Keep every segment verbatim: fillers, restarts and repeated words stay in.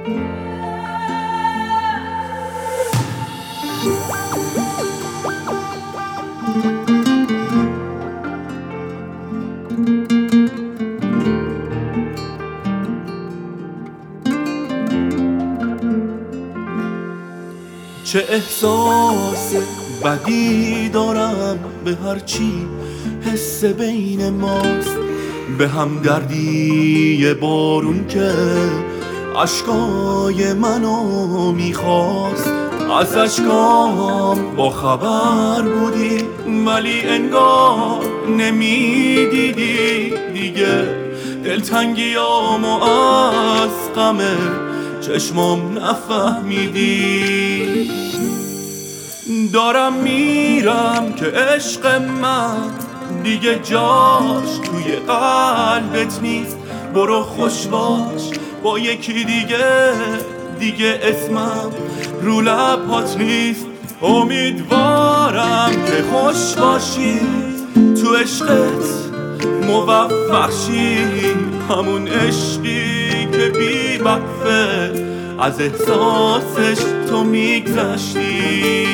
چه احساس بدی دارم به هرچی حس بین ماست، به همدردی بارون که اشکای منو میخواست. از اشکام با خبر بودی ولی انگار نمیدیدی دیگه دلتنگیامو از غم چشمام نفهمیدی. دارم میرم که عشق من دیگه جاش توی قلبت نیست. برو خوش باش با یکی دیگه، دیگه اسمم رو لبات نیست. امیدوارم که خوش باشی تو عشقت موفق شی، همون عشقی که بی وقفه از احساسش تو میگذشتی.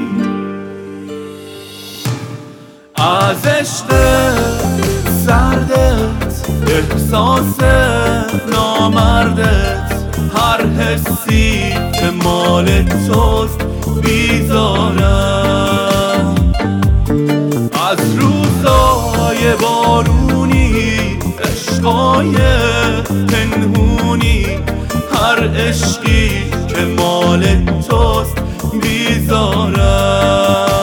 از عشق سردت، احساس نامردت، هر حسی که مال توست بیزارم. از روزای بارونی، عشقای پنهونی، هر عشقی که مال توست بیزارم.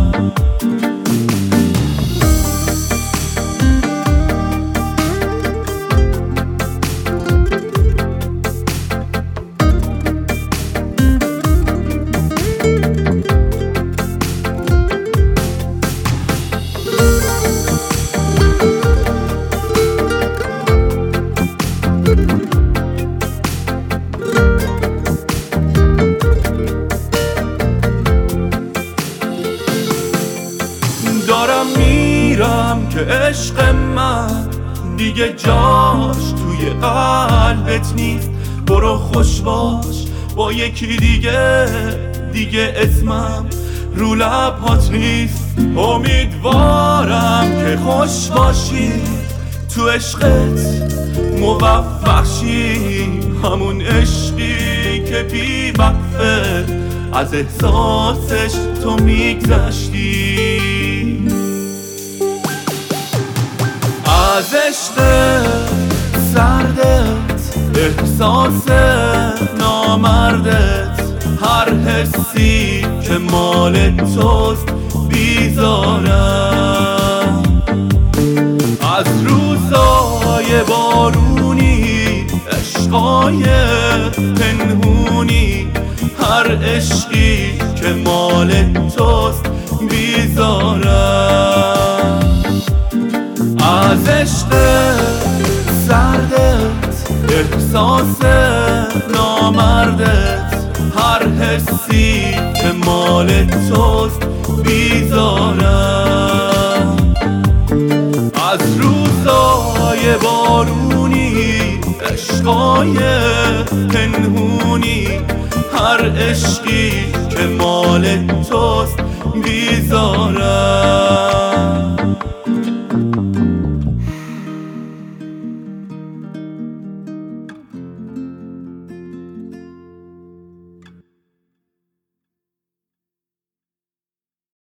دارم میرم که عشق من دیگه جاش توی قلبت نیست. برو خوش باش با یکی دیگه، دیگه اسمم رو لبات نیست. امیدوارم که خوش باشی تو عشقت موفق شی، همون عشقی که بی وقفه از احساسش تو میگذشتی. از عشق سردت، احساس نامردت، هر حسی که مال توست بیزارم. از روزای بارونی، عشقای پنهونی، هر عشقی که مال توست بیزارم. از عشق سردت، احساس نامردت، هر حسی که مال توست بیزارم. از روزای بارونی، عشقای پنهونی، هر عشقی که مال توست بیزارم.